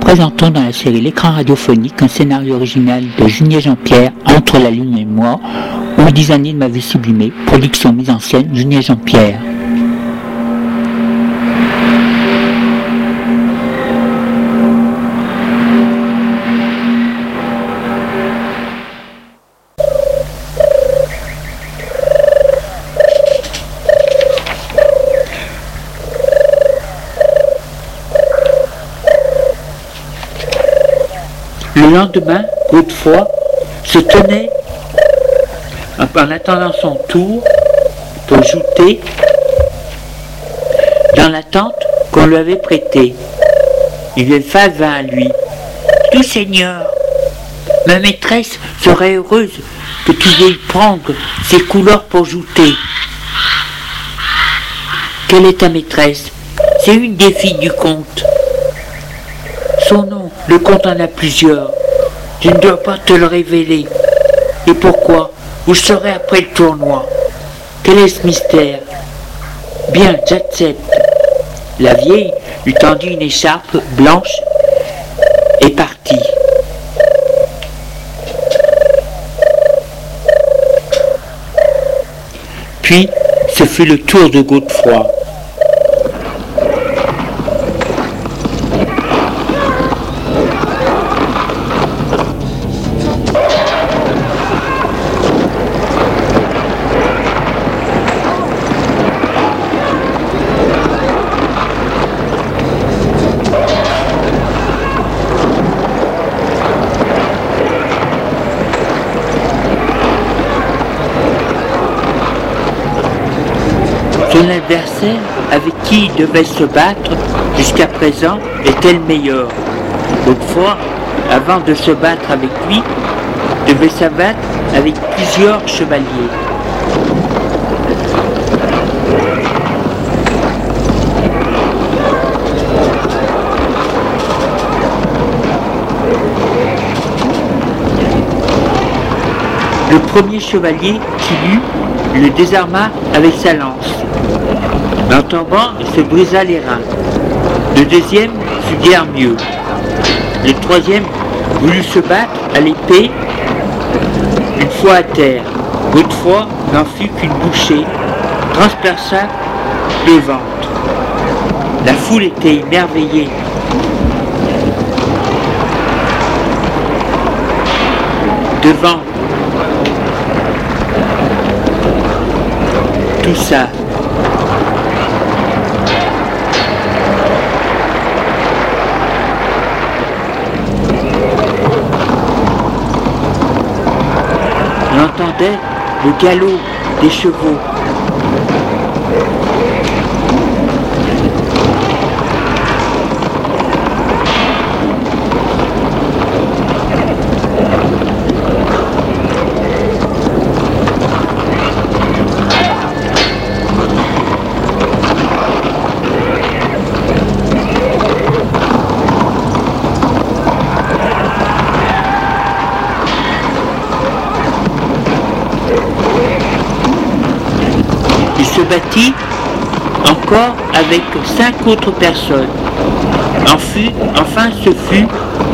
présentons dans la série L'écran radiophonique un scénario original de Julien Jean-Pierre, Entre la lune et moi, ou 10 années de ma vie sublimée, production mise en scène Julien Jean-Pierre. Le lendemain, Godefroy se tenait en attendant son tour pour jouter dans la tente qu'on lui avait prêtée. Il lui vint à lui. « Tout Seigneur, ma maîtresse serait heureuse que tu veuilles prendre ses couleurs pour jouter. »« Quelle est ta maîtresse ?»« C'est une des filles du comte. » Son nom, le comte en a plusieurs. Je ne dois pas te le révéler. Et pourquoi? Vous le saurez après le tournoi. Quel est ce mystère? Bien, j'accepte. La vieille lui tendit une écharpe blanche et partit. Puis, ce fut le tour de Godefroy. Son adversaire avec qui il devait se battre jusqu'à présent était le meilleur. Godefroy, avant de se battre avec lui, devait s'abattre avec plusieurs chevaliers. Le premier chevalier qu'il eut le désarma avec sa lance. En tombant, il se brisa les reins. Le deuxième fut guère mieux. Le troisième voulut se battre à l'épée une fois à terre. Godefroy n'en fut qu'une bouchée, transperça le ventre. La foule était émerveillée. Devant tout ça, on entendait le galop des chevaux. Se battit encore avec 5 autres personnes. Enfin ce fut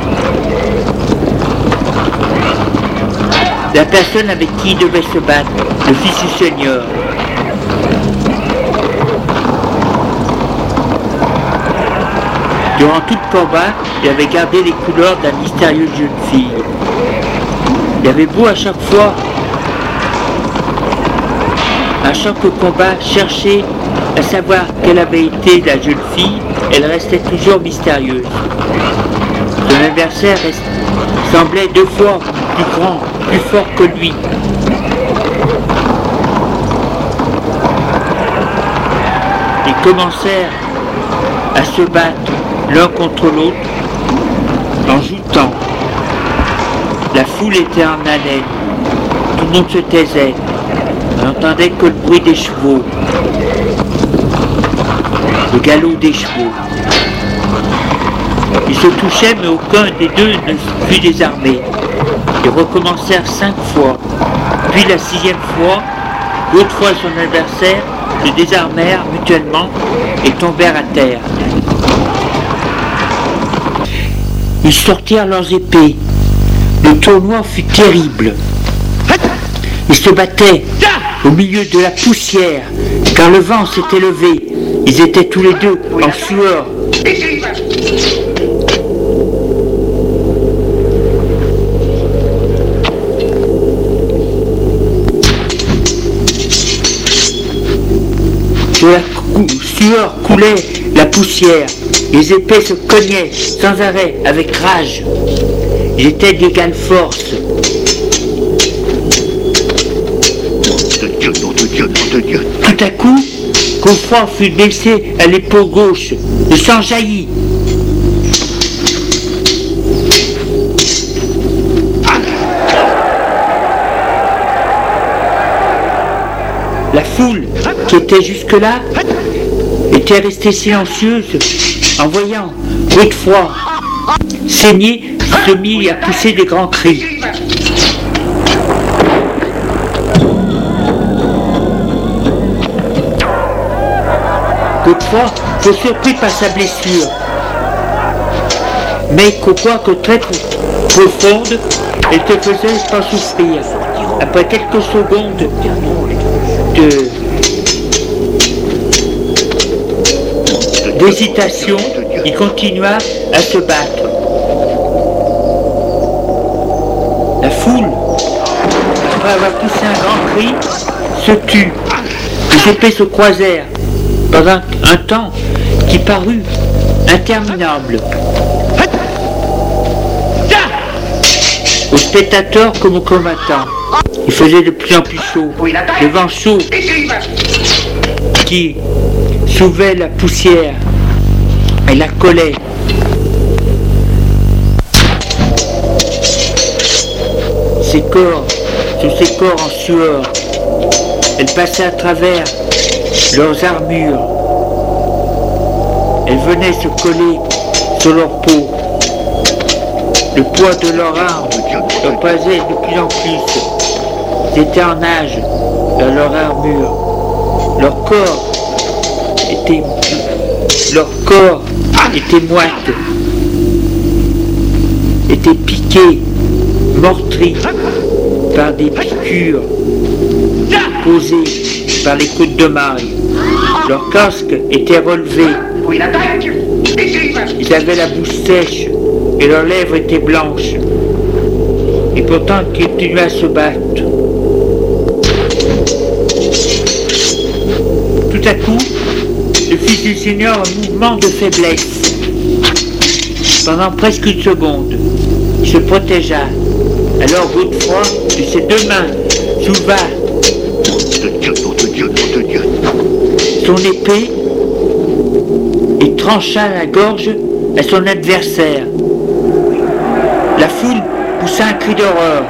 la personne avec qui il devait se battre, le fils du Seigneur. Durant tout le combat, il avait gardé les couleurs de la mystérieuse jeune fille. Il avait beau à chaque combat, chercher à savoir quelle avait été la jeune fille, elle restait toujours mystérieuse. Son adversaire semblait 2 fois plus grand, plus fort que lui. Ils commencèrent à se battre l'un contre l'autre en joutant. La foule était en haleine, tout le monde se taisait. On n'entendait que le bruit des chevaux, le galop des chevaux. Ils se touchaient, mais aucun des deux ne fut désarmé. Ils recommencèrent 5 fois. Puis la 6e fois, Godefroy et son adversaire se désarmèrent mutuellement et tombèrent à terre. ils sortirent leurs épées. Le tournoi fut terrible. Ils se battaient au milieu de la poussière, car le vent s'était levé. Ils étaient tous les deux en sueur. De la sueur coulait la poussière. Les épées se cognaient sans arrêt avec rage. Ils étaient d'égale force. Tout à coup, Godefroy fut blessé à l'épaule gauche. Le sang jaillit. La foule, qui était jusque-là, était restée silencieuse en voyant Godefroy saigner, se mit à pousser des grands cris. Godefroy fut surpris par sa blessure, mais quoique très profonde, elle te faisait pas souffrir. Après quelques secondes d'hésitation, il continua à se battre. La foule, après avoir poussé un grand cri, se tut. Les épées se croisèrent pendant un temps qui parut interminable. Aux spectateurs comme aux combattants, il faisait de plus en plus chaud. Le vent chaud qui soulevait la poussière et la collait. Sur ses corps en sueur, elle passait à travers leurs armures. Elle venait se coller sur leur peau. Le poids de leurs armes leur pesait de plus en plus. Ils étaient en nage dans leur armure. Leur corps était moite, était piqué, meurtri par des piqûres causées par les coups de maille. Leur casque était relevé. Ils avaient la bouche sèche et leurs lèvres étaient blanches. Et pourtant ils continuaient à se battre. Tout à coup, le fils du Seigneur un mouvement de faiblesse. Pendant presque une seconde, il se protégea. Alors Godefroy, de ses deux mains, souleva son épée et trancha la gorge à son adversaire. La foule poussa un cri d'horreur.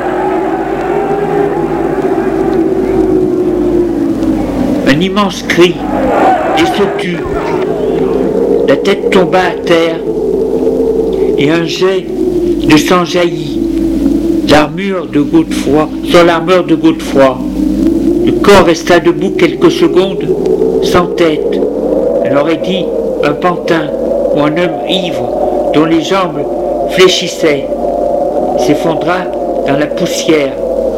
Un immense cri et se tut. La tête tomba à terre et un jet de sang jaillit. L'armure de Godefroy, sur l'armure de Godefroy. Le corps resta debout quelques secondes, sans tête. On aurait dit un pantin ou un homme ivre dont les jambes fléchissaient. Il s'effondra dans la poussière.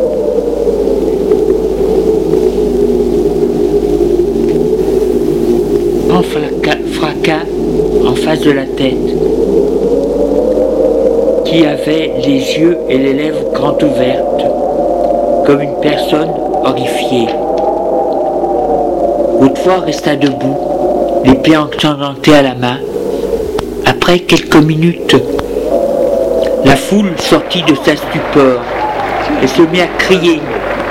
En fracas en face de la tête, qui avait les yeux et les lèvres grandes ouvertes, comme une personne horrifiée. Godefroy resta debout, l'épée ensanglantée à la main. Après quelques minutes, la foule sortit de sa stupeur et se mit à crier.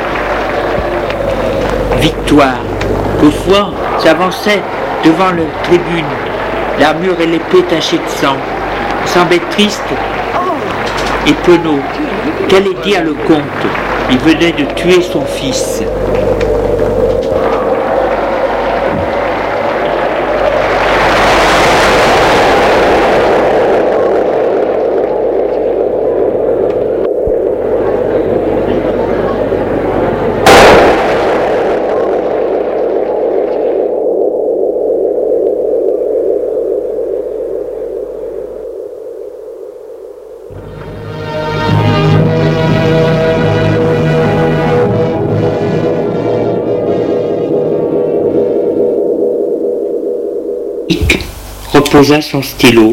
Victoire. Godefroy s'avançait devant la tribune, l'armure et l'épée tachées de sang. Il semblait triste et penaud. Qu'allait dire le comte? Il venait de tuer son fils. reposa son stylo.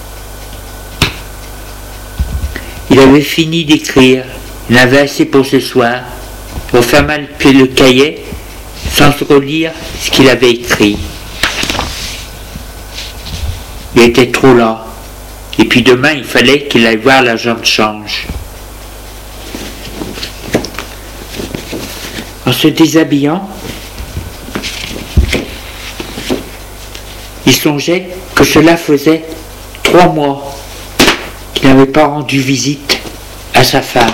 Il avait fini d'écrire, il avait assez pour ce soir, referma le cahier sans relire ce qu'il avait écrit. Il était trop là, et puis demain il fallait qu'il aille voir l'agent de change. En se déshabillant, il songeait que cela faisait 3 mois qu'il n'avait pas rendu visite à sa femme.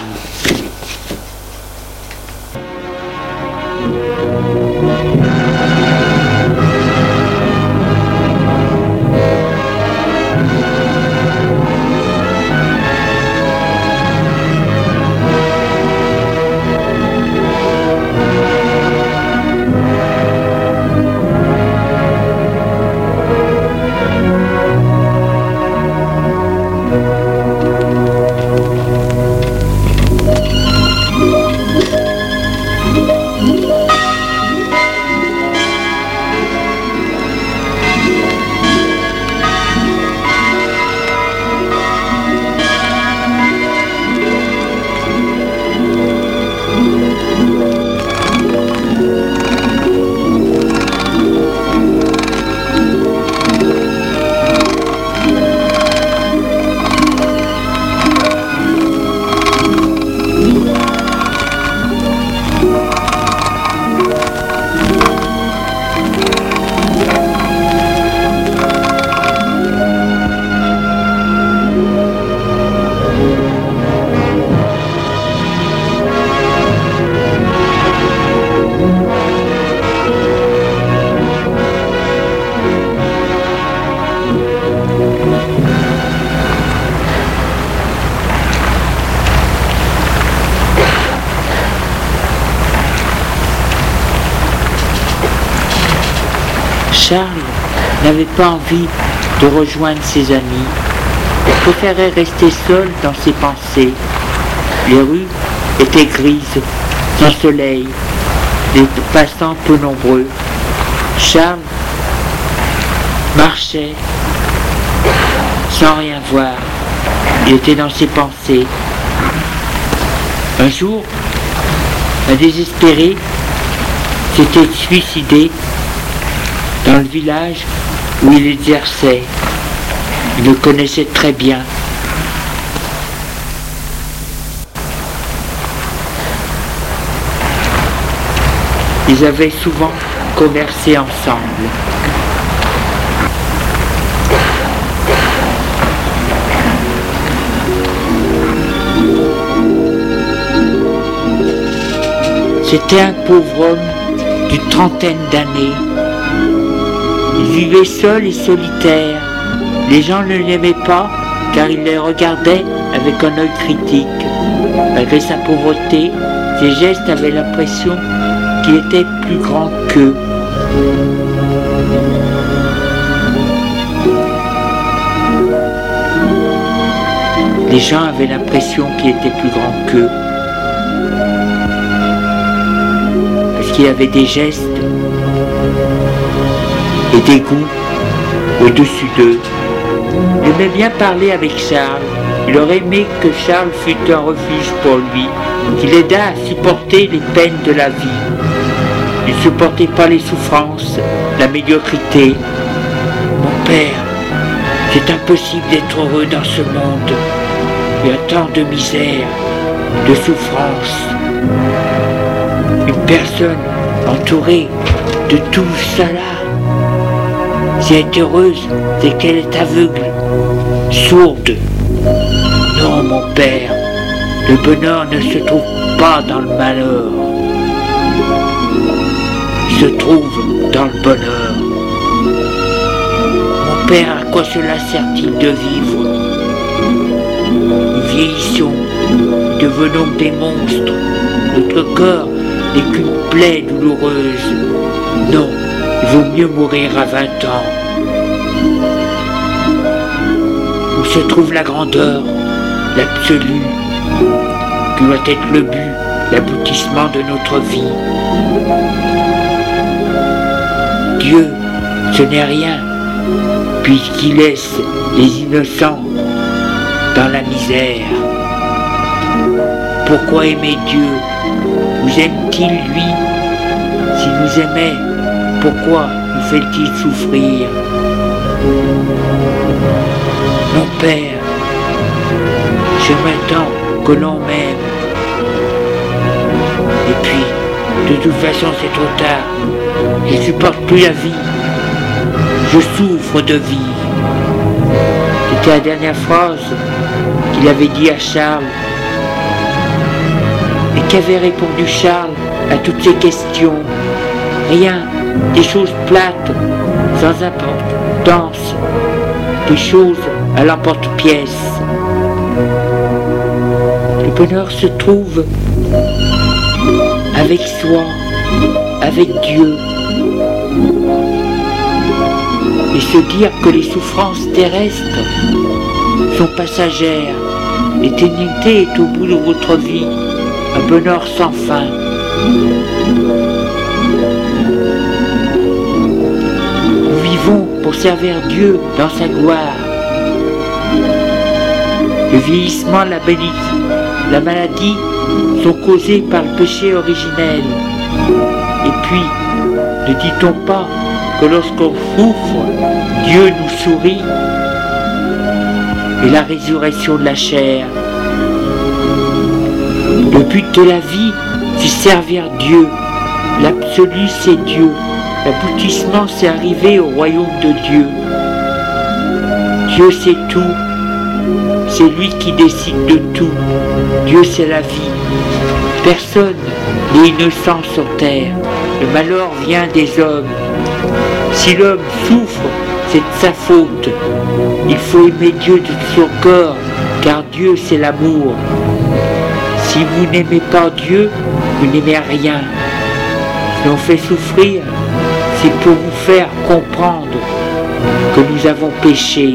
Charles n'avait pas envie de rejoindre ses amis. Il préférait rester seul dans ses pensées. Les rues étaient grises, sans soleil, les passants peu nombreux. Charles marchait sans rien voir. Il était dans ses pensées. Un jour, un désespéré s'était suicidé dans le village où il exerçait. Il le connaissait très bien. Ils avaient souvent commercé ensemble. C'était un pauvre homme d'une trentaine d'années. Il vivait seul et solitaire. Les gens ne l'aimaient pas car il les regardait avec un œil critique. Malgré sa pauvreté, ses gestes avaient l'impression qu'il était plus grand qu'eux. Les gens avaient l'impression qu'il était plus grand qu'eux. Parce qu'il avait des gestes et des goûts au-dessus d'eux. Il aimait bien parler avec Charles. Il aurait aimé que Charles fût un refuge pour lui, qu'il aidât à supporter les peines de la vie. Il ne supportait pas les souffrances, la médiocrité. Mon père, c'est impossible d'être heureux dans ce monde. Il y a tant de misère, de souffrance. Une personne entourée de tout cela, si elle est heureuse, c'est qu'elle est aveugle, sourde. Non, mon père, le bonheur ne se trouve pas dans le malheur. Il se trouve dans le bonheur. Mon père, à quoi cela sert-il de vivre? Nous vieillissons, nous devenons des monstres. Notre corps n'est qu'une plaie douloureuse. Non, il vaut mieux mourir à 20 ans. Où se trouve la grandeur, l'absolu, qui doit être le but, l'aboutissement de notre vie. Dieu, ce n'est rien, puisqu'il laisse les innocents dans la misère. Pourquoi aimer Dieu? Nous aime-t-il lui? S'il nous aimait, pourquoi nous fait-il souffrir? Mon Père, j'aimerais tant que l'on m'aime. Et puis, de toute façon, c'est trop tard. Je ne supporte plus la vie. Je souffre de vie. C'était la dernière phrase qu'il avait dit à Charles. Et qu'avait répondu Charles à toutes ces questions? Rien, des choses plates, sans importance, des choses à l'emporte-pièce. Le bonheur se trouve avec soi, avec Dieu. Et se dire que les souffrances terrestres sont passagères. L'éternité est au bout de votre vie, un bonheur sans fin. Nous vivons pour servir Dieu dans sa gloire. Le vieillissement, la maladie sont causés par le péché originel. Et puis, ne dit-on pas que lorsqu'on souffre, Dieu nous sourit? Et la résurrection de la chair. Le but de la vie, c'est servir Dieu. L'absolu, c'est Dieu. L'aboutissement, c'est arriver au royaume de Dieu. Dieu, c'est tout. C'est lui qui décide de tout. Dieu, c'est la vie. Personne n'est innocent sur terre. Le malheur vient des hommes. Si l'homme souffre, c'est de sa faute. Il faut aimer Dieu de tout son corps, car Dieu, c'est l'amour. Si vous n'aimez pas Dieu, vous n'aimez rien. Si l'on fait souffrir, c'est pour vous faire comprendre que nous avons péché.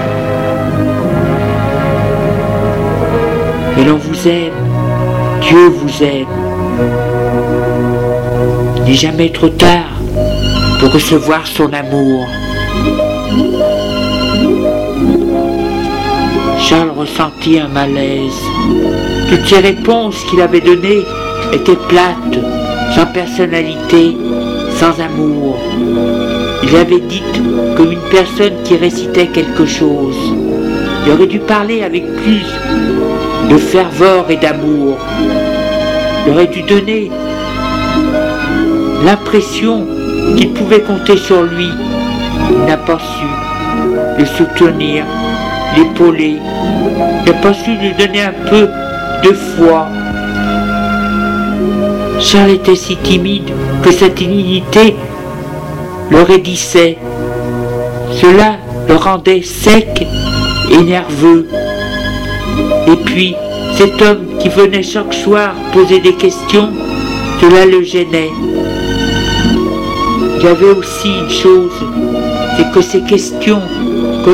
Et l'on vous aime, Dieu vous aime. Il n'est jamais trop tard pour recevoir son amour. Charles ressentit un malaise. Toutes ces réponses qu'il avait données étaient plates, sans personnalité, sans amour. Il avait dit comme une personne qui récitait quelque chose. Il aurait dû parler avec plus de ferveur et d'amour. Il aurait dû donner l'impression qu'il pouvait compter sur lui. Il n'a pas su le soutenir, l'épauler. Il n'a pas su lui donner un peu de foi. Charles était si timide que sa timidité le raidissait. Cela le rendait sec et nerveux. Et puis, cet homme qui venait chaque soir poser des questions, cela le gênait. Il y avait aussi une chose, c'est que ces questions de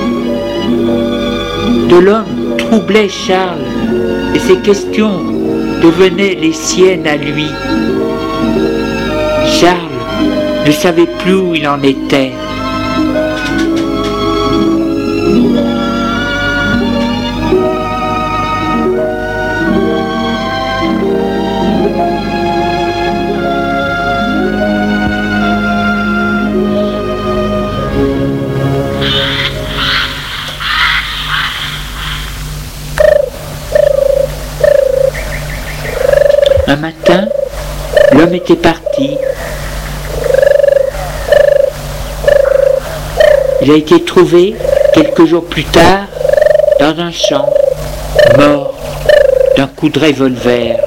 l'homme troublaient Charles, et ces questions devenaient les siennes à lui. Charles ne savait plus où il en était. Un matin, l'homme était parti. Il a été trouvé quelques jours plus tard dans un champ, mort d'un coup de revolver.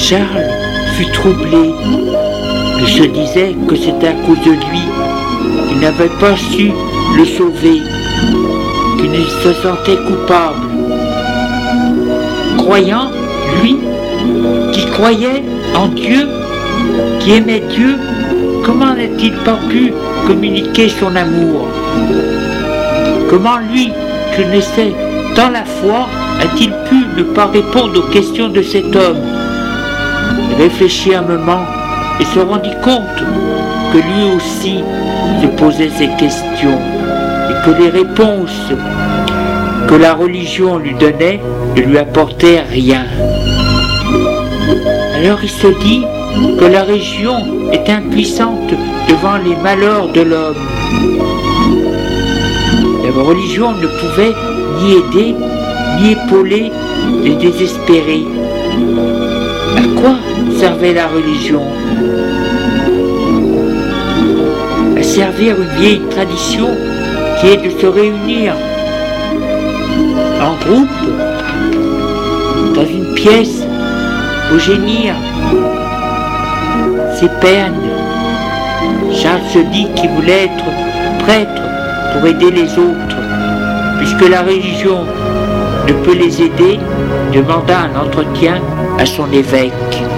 Charles fut troublé. Il se disait que c'était à cause de lui il n'avait pas su le sauver, qu'il se sentait coupable. Croyant, lui, qui croyait en Dieu, qui aimait Dieu, comment n'a-t-il pas pu communiquer son amour? Comment lui, qui connaissait tant la foi, a-t-il pu ne pas répondre aux questions de cet homme? Il réfléchit un moment et se rendit compte que lui aussi se posait ces questions et que les réponses que la religion lui donnait ne lui apportaient rien. Alors il se dit que la religion est impuissante devant les malheurs de l'homme. La religion ne pouvait ni aider, ni épauler les désespérés. À quoi servait la religion? À servir une vieille tradition qui est de se réunir en groupe, dans une pièce, pour gémir ses peines. Charles se dit qu'il voulait être prêtre pour aider les autres. Puisque la religion ne peut les aider, demanda un entretien à son évêque.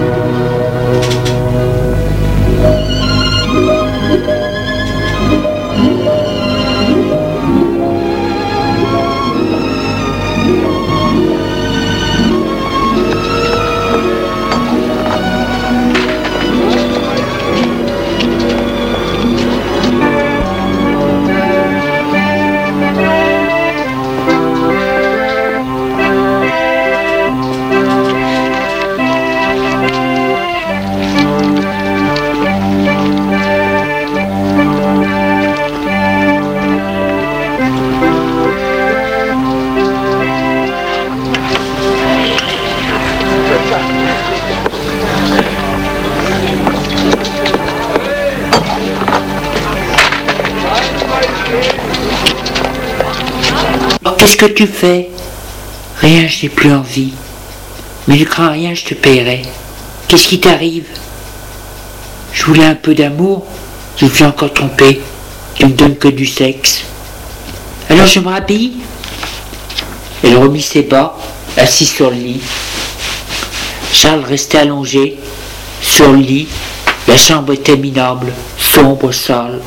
Qu'est-ce que tu fais? Rien, je n'ai plus envie. Mais ne crains rien, je te paierai. Qu'est-ce qui t'arrive? Je voulais un peu d'amour, je me suis encore trompé. Tu me donnes que du sexe. Alors je me rhabille. Elle remit ses bas, assis sur le lit. Charles restait allongé sur le lit. La chambre était minable, sombre, sale.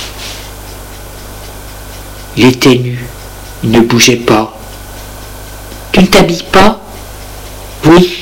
Il était nu. Il ne bougeait pas. Tu ne t'habilles pas? Oui.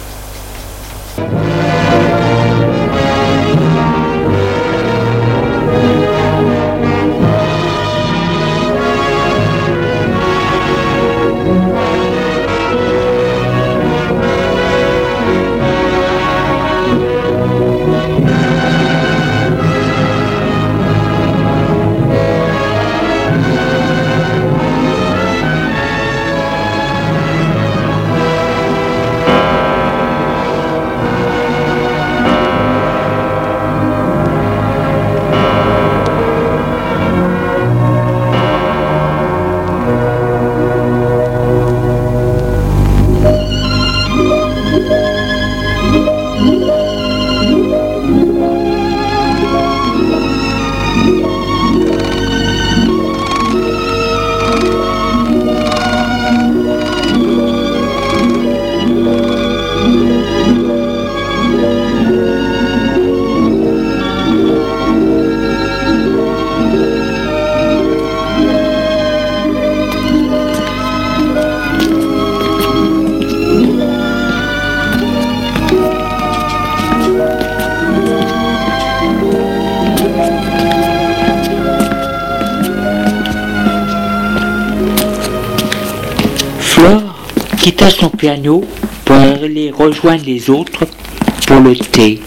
Quitta son piano pour aller rejoindre les autres pour le thé.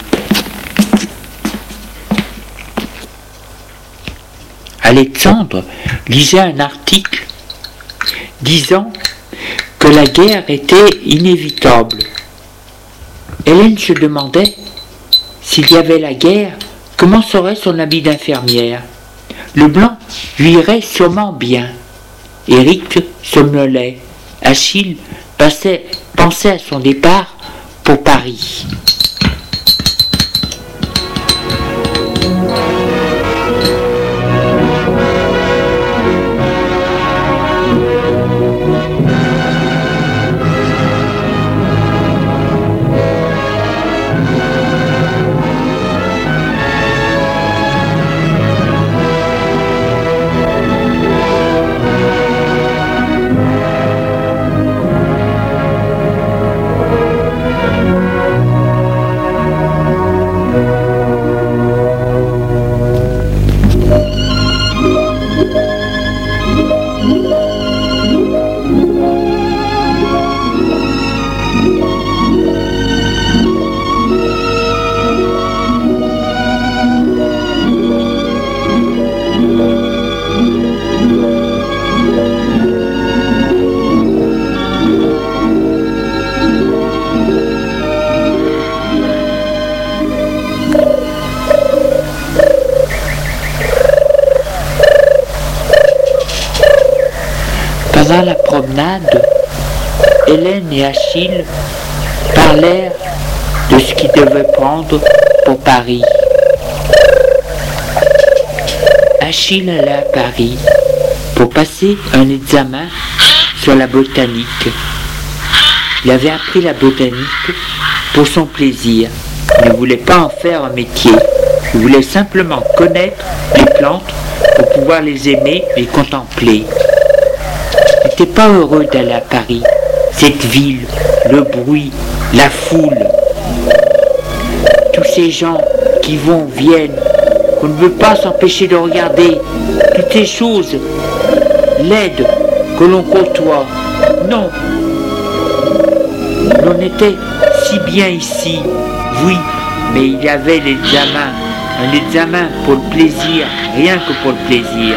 Alexandre lisait un article disant que la guerre était inévitable. Hélène se demandait s'il y avait la guerre, comment serait son habit d'infirmière. Le blanc lui irait sûrement bien. Éric somnolait. Achille pensait à son départ pour Paris. Pendant la promenade, Hélène et Achille parlèrent de ce qu'ils devaient prendre pour Paris. Achille allait à Paris pour passer un examen sur la botanique. Il avait appris la botanique pour son plaisir. Il ne voulait pas en faire un métier. Il voulait simplement connaître les plantes pour pouvoir les aimer, les contempler. Il n'était pas heureux d'aller à Paris. Cette ville, le bruit, la foule, tous ces gens qui vont, viennent, qu'on ne veut pas s'empêcher de regarder, toutes ces choses laides que l'on côtoie. Non, l'on était si bien ici, oui, mais il y avait l'examen, un examen pour le plaisir, rien que pour le plaisir.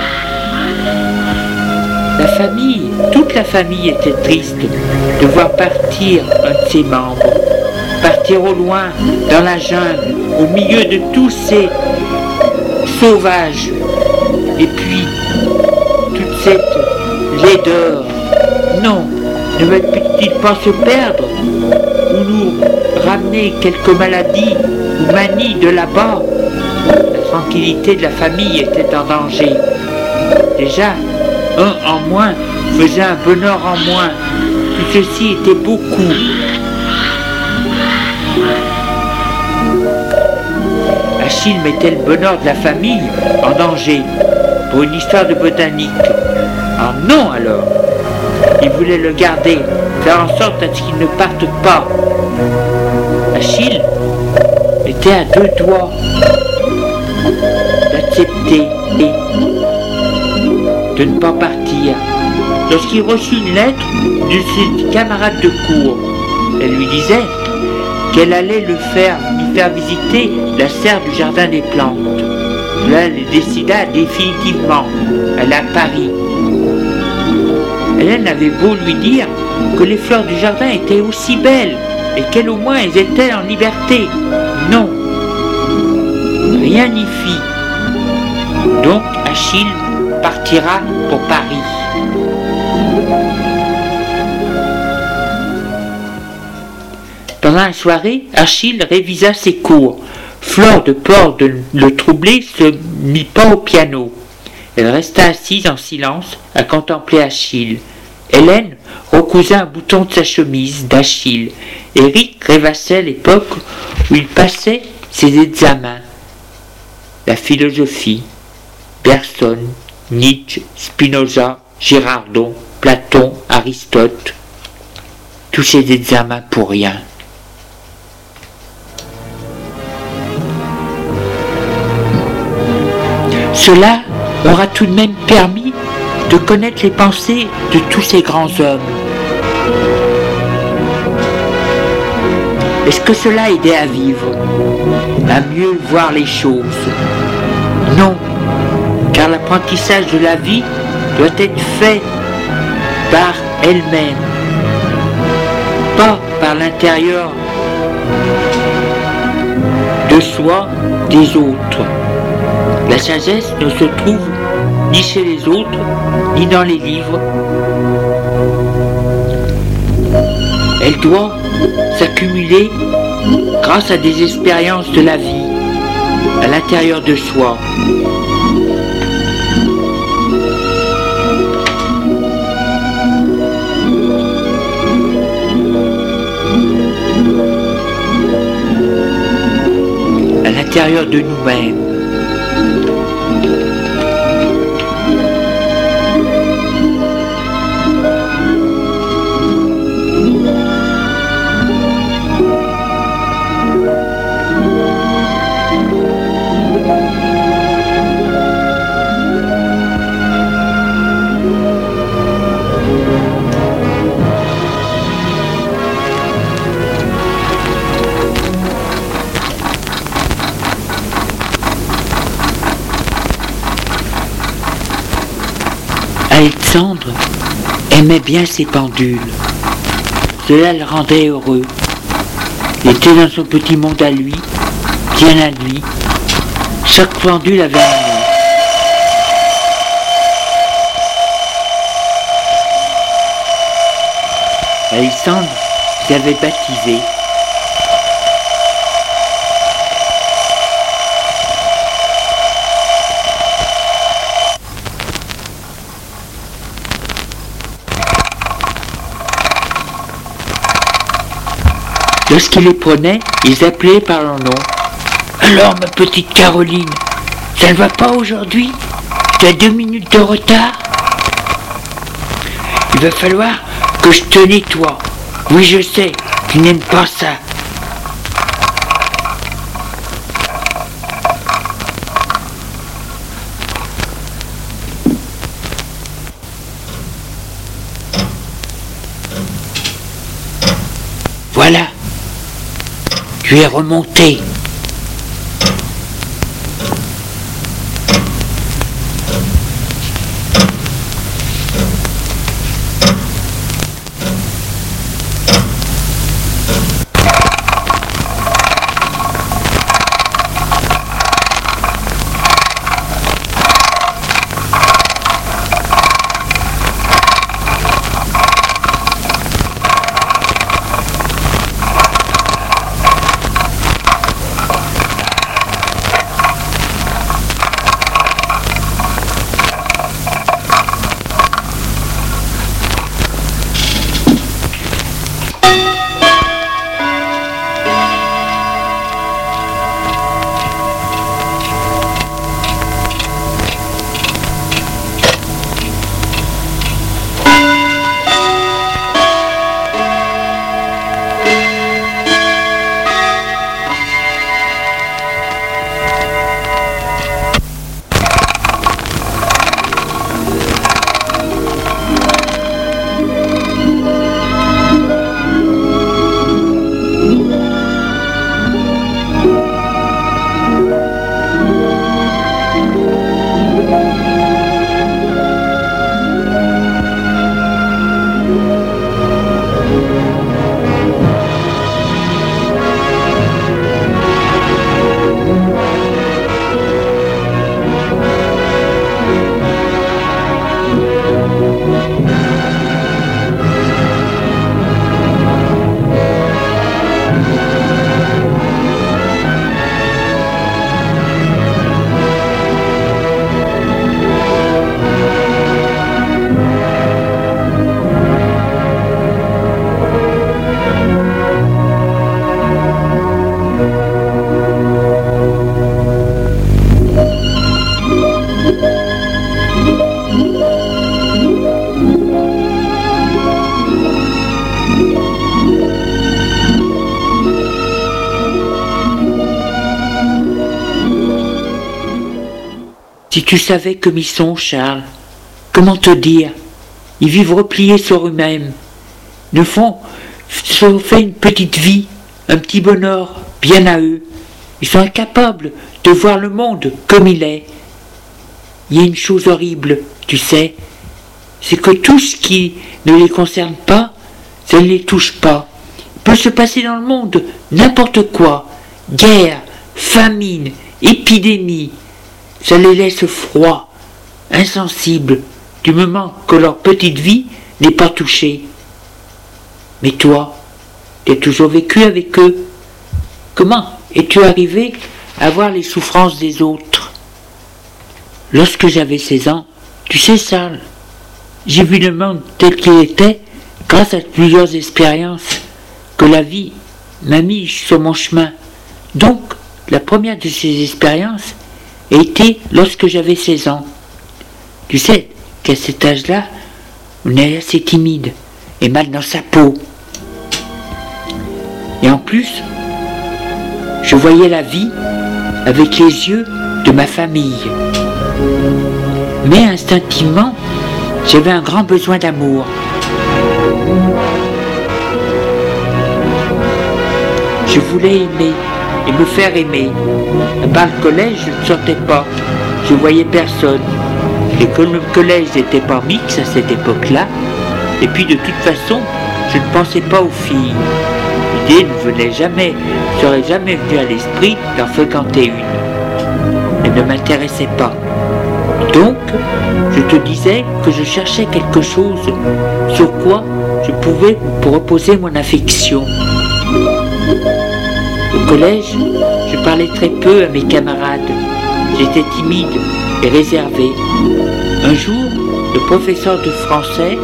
La famille, toute la famille était triste de voir partir un de ses membres, partir au loin, dans la jungle, au milieu de tous ces sauvages, et puis toute cette laideur. Non, ne veut-il pas se perdre, ou nous ramener quelques maladies ou manies de là-bas? La tranquillité de la famille était en danger. Déjà, un en moins faisait un bonheur en moins. Tout ceci était beaucoup. Achille mettait le bonheur de la famille en danger pour une histoire de botanique. Ah non alors! Il voulait le garder, faire en sorte à ce qu'il ne parte pas. Achille était à deux doigts d'accepter et de ne pas partir. Lorsqu'il reçut une lettre de ses camarades de cour, elle lui disait qu'elle allait lui faire visiter la serre du jardin des plantes. Là, elle décida définitivement. Elle est à Paris. Hélène avait beau lui dire que les fleurs du jardin étaient aussi belles et qu'elles au moins elles étaient en liberté. Non, rien n'y fit. Donc Achille partira pour Paris. Pendant la soirée, Achille révisa ses cours. Flore, de peur de le troubler, se mit pas au piano. Elle resta assise en silence à contempler Achille. Hélène recousa un bouton de sa chemise d'Achille. Éric rêvassait l'époque où il passait ses examens. La philosophie, Bergson, Nietzsche, Spinoza, Girardon, Platon, Aristote. Tous ces examens pour rien. Cela aura tout de même permis de connaître les pensées de tous ces grands hommes. Est-ce que cela aidait à vivre, à mieux voir les choses? Non, car l'apprentissage de la vie doit être fait par elle-même, pas par l'intérieur de soi, des autres. La sagesse ne se trouve ni chez les autres, ni dans les livres. Elle doit s'accumuler grâce à des expériences de la vie, à l'intérieur de soi. À l'intérieur de nous-mêmes. Alexandre aimait bien ses pendules. Cela le rendait heureux. Il était dans son petit monde à lui, bien à lui. Chaque pendule avait un nom. Alexandre les avait baptisés. Lorsqu'il les prenait, ils appelaient par leur nom. « Alors, ma petite Caroline, ça ne va pas aujourd'hui? Tu as 2 minutes de retard? Il va falloir que je te nettoie. Oui, je sais, tu n'aimes pas ça. » Voilà. Tu es remonté. Si tu savais comme ils sont, Charles, comment te dire? Ils vivent repliés sur eux-mêmes, ne font se fait une petite vie, un petit bonheur bien à eux. Ils sont incapables de voir le monde comme il est. Il y a une chose horrible, tu sais, c'est que tout ce qui ne les concerne pas, ça ne les touche pas. Il peut se passer dans le monde n'importe quoi, guerre, famine, épidémie. Ça les laisse froids, insensibles, du moment que leur petite vie n'est pas touchée. Mais toi, tu as toujours vécu avec eux. Comment es-tu arrivé à voir les souffrances des autres? Lorsque j'avais 16 ans, tu sais, Charles, j'ai vu le monde tel qu'il était grâce à plusieurs expériences que la vie m'a mis sur mon chemin. Donc, la première de ces expériences a été lorsque j'avais 16 ans. Tu sais qu'à cet âge-là, on est assez timide et mal dans sa peau. Et en plus, je voyais la vie avec les yeux de ma famille. Mais instinctivement, j'avais un grand besoin d'amour. Je voulais aimer et me faire aimer. À part le collège, je ne sortais pas. Je voyais personne. Et comme le collège n'était pas mixte à cette époque-là, et puis de toute façon, je ne pensais pas aux filles. L'idée ne serait jamais venue à l'esprit d'en fréquenter une. Elle ne m'intéressait pas. Donc, je te disais que je cherchais quelque chose sur quoi je pouvais reposer mon affection. Au collège, je parlais très peu à mes camarades. J'étais timide et réservé. Un jour, le professeur de français...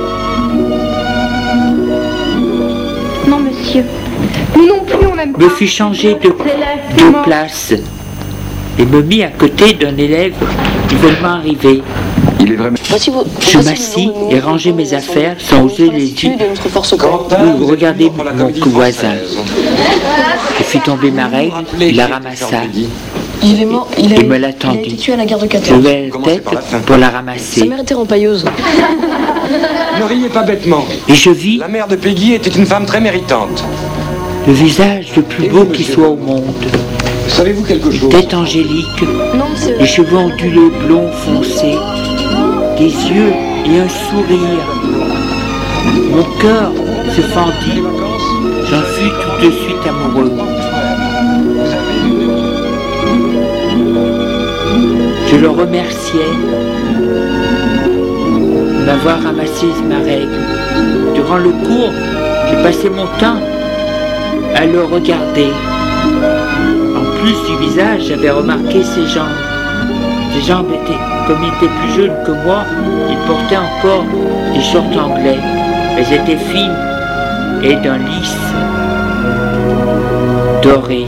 Non, monsieur. Nous non plus, on aime pas. me fit changer de place et me mit à côté d'un élève nouvellement arrivé. Il est vraiment... Je m'assis et rangeai mes affaires sans oser les yeux ou regarder mon voisin. Je fis tomber ma règle, il la ramassa. Il me l'a tendue. Je levai la tête pour la ramasser. Sa mère était rempailleuse. Ne riez pas bêtement. Et je vis La mère de Peggy était une femme très méritante. le visage le plus beau qui soit au monde. Savez-vous quelque chose? Tête angélique, Non, monsieur. les cheveux ondulés blonds foncés, des yeux et un sourire. Mon cœur se fendit, j'en fus tout de suite amoureux. Je le remerciais de m'avoir ramassé ma règle. Durant le cours, j'ai passé mon temps à le regarder. En plus du visage, j'avais remarqué ses jambes. Ses jambes étaient, comme il était plus jeune que moi, il portait encore des shorts anglais. Elles étaient fines et d'un lisse doré.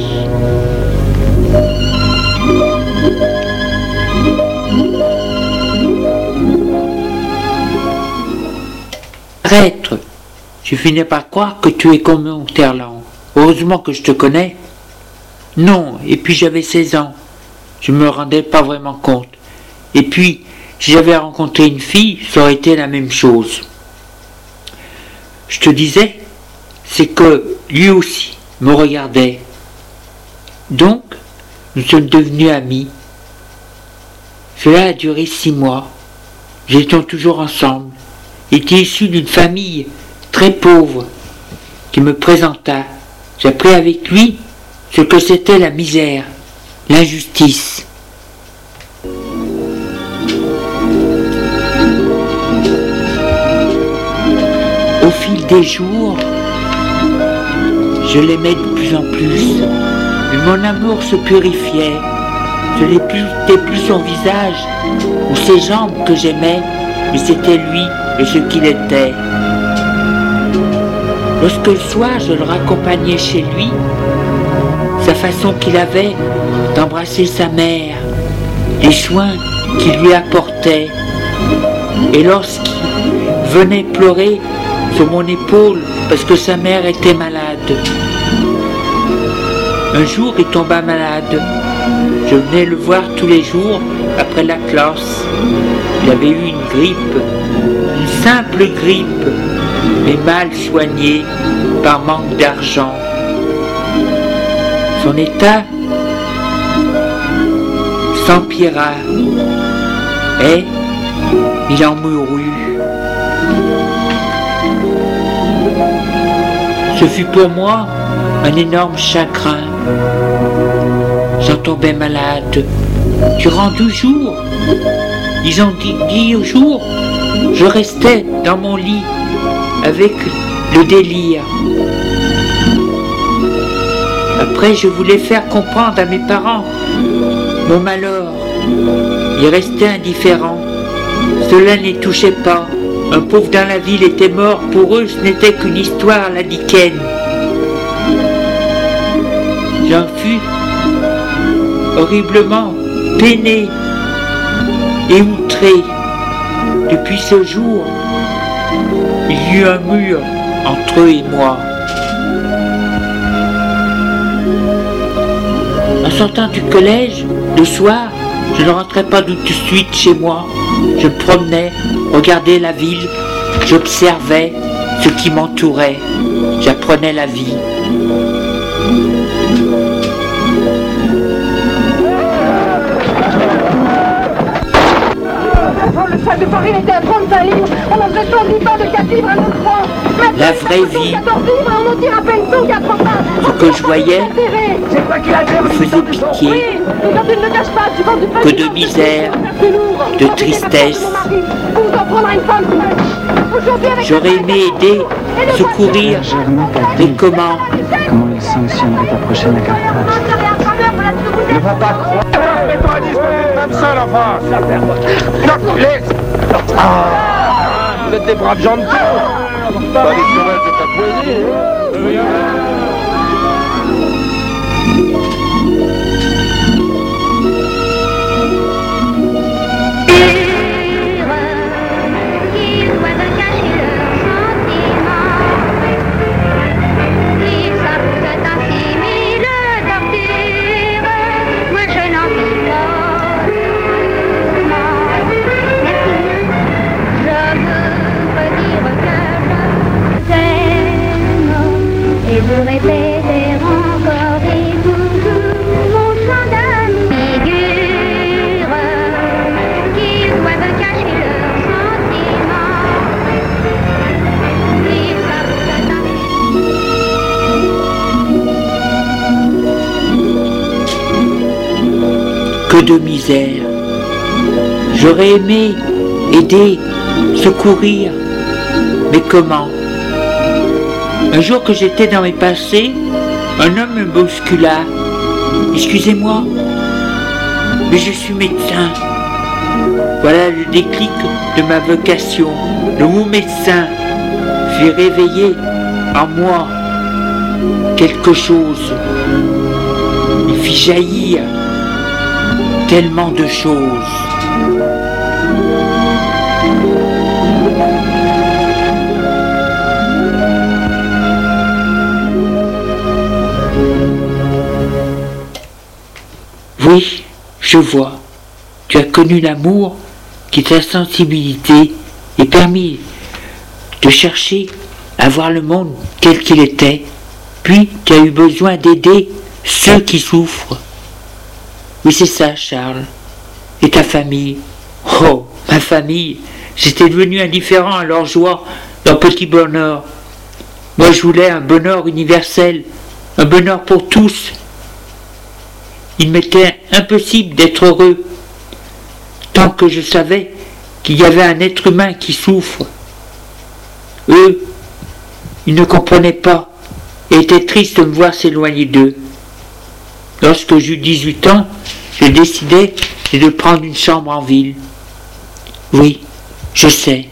Prêtre, je finis par croire que tu es comme mon Terland. Heureusement que je te connais. Non, et puis j'avais 16 ans. Je me rendais pas vraiment compte. Et puis, si j'avais rencontré une fille, ça aurait été la même chose. Je te disais, c'est que lui aussi me regardait. Donc, nous sommes devenus amis. Cela a duré 6 mois. Nous étions toujours ensemble. Il était issu d'une famille très pauvre qui me présenta. J'appris avec lui ce que c'était la misère, l'injustice. Au fil des jours, je l'aimais de plus en plus, mais mon amour se purifiait. Ce n'était plus son visage ou ses jambes que j'aimais, mais c'était lui et ce qu'il était. Lorsque le soir je le raccompagnais chez lui, sa façon qu'il avait d'embrasser sa mère, les soins qu'il lui apportait, et lorsqu'il venait pleurer sur mon épaule parce que sa mère était malade. Un jour il tomba malade. Je venais le voir tous les jours après la classe. Il avait eu une grippe, une simple grippe, mais mal soignée par manque d'argent. Son état s'empira et il en mourut. Ce fut pour moi un énorme chagrin. J'en tombais malade. Durant 12 jours, disons 10 jours, je restais dans mon lit avec le délire. Après, je voulais faire comprendre à mes parents mon malheur. Ils restaient indifférents. Cela ne les touchait pas. Un pauvre dans la ville était mort. Pour eux, ce n'était qu'une histoire à la Dickens. J'en fus horriblement peiné et outré. Depuis ce jour, il y eut un mur entre eux et moi. En sortant du collège, le soir, je ne rentrais pas tout de suite chez moi. Je me promenais, regardais la ville, j'observais ce qui m'entourait. J'apprenais la vie. Le sac de farine était à 35 livres, on en faisait 110 pains de 4 livres à notre franc. La vraie vie. 14 livres, on en tire à peine 180. Ce que je voyais me faisait pitié, Oui, et quand tu ne le caches pas, tu vends du pain. que de misère, de tristesse. On vous en prendra une femme. aujourd'hui avec J'aurais aimé aider, secourir, mais comment? Comment il sanctionnerait ta prochaine incartade? Ne va pas croire. Mets-toi à discuter comme ça, l'enfant. Non, laisse. Vous êtes des braves gens de tout. Pas les sauvages de ta poignée. Vous répétez encore et toujours mon chant d'amour. Figure qu'ils doivent cacher leurs sentiments. Ils savent Que de misère. J'aurais aimé aider, secourir, mais comment? Un jour que j'étais dans mes passés, un homme me bouscula. Excusez-moi, mais je suis médecin. Voilà le déclic de ma vocation. Le mot médecin fit réveiller en moi quelque chose. Il fit jaillir tellement de choses. Oui, je vois. Tu as connu l'amour qui ta sensibilité et permis de chercher à voir le monde tel qu'il était. Puis tu as eu besoin d'aider ceux qui souffrent. Oui, c'est ça, Charles. Et ta famille? Oh, ma famille, j'étais devenu indifférent à leur joie, leur petit bonheur. Moi, je voulais un bonheur universel, un bonheur pour tous. Il m'était impossible d'être heureux, tant que je savais qu'il y avait un être humain qui souffre. Eux, ils ne comprenaient pas et étaient tristes de me voir s'éloigner d'eux. Lorsque j'eus 18 ans, je décidai de prendre une chambre en ville. Oui, je sais.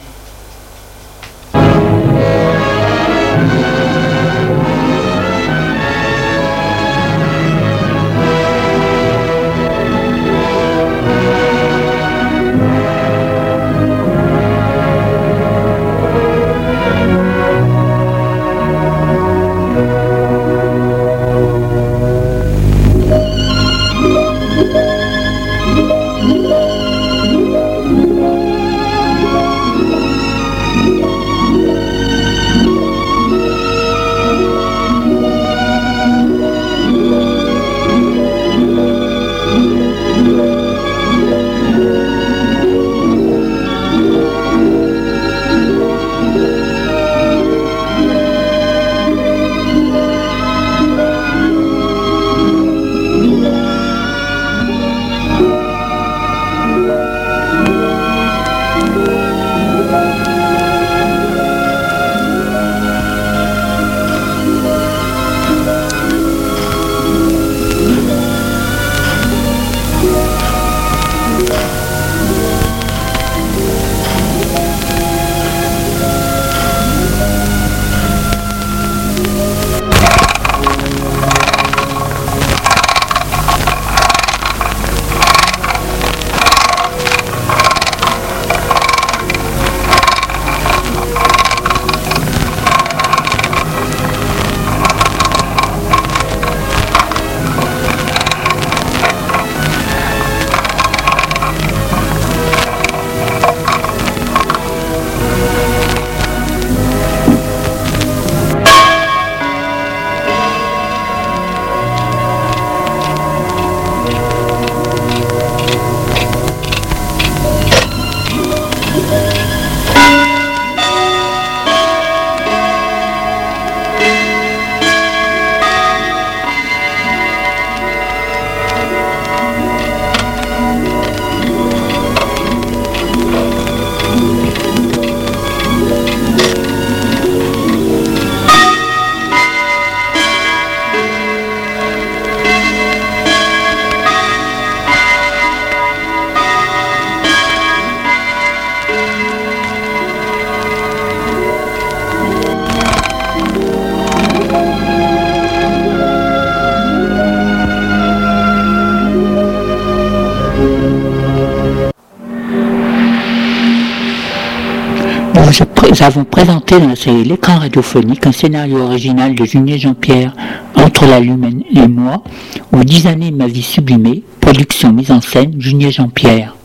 Nous avons présenté dans la série L'écran radiophonique un scénario original de Junier Jean-Pierre, Entre la lune et moi, ou 10 années de ma vie sublimée, production mise en scène Junier Jean-Pierre.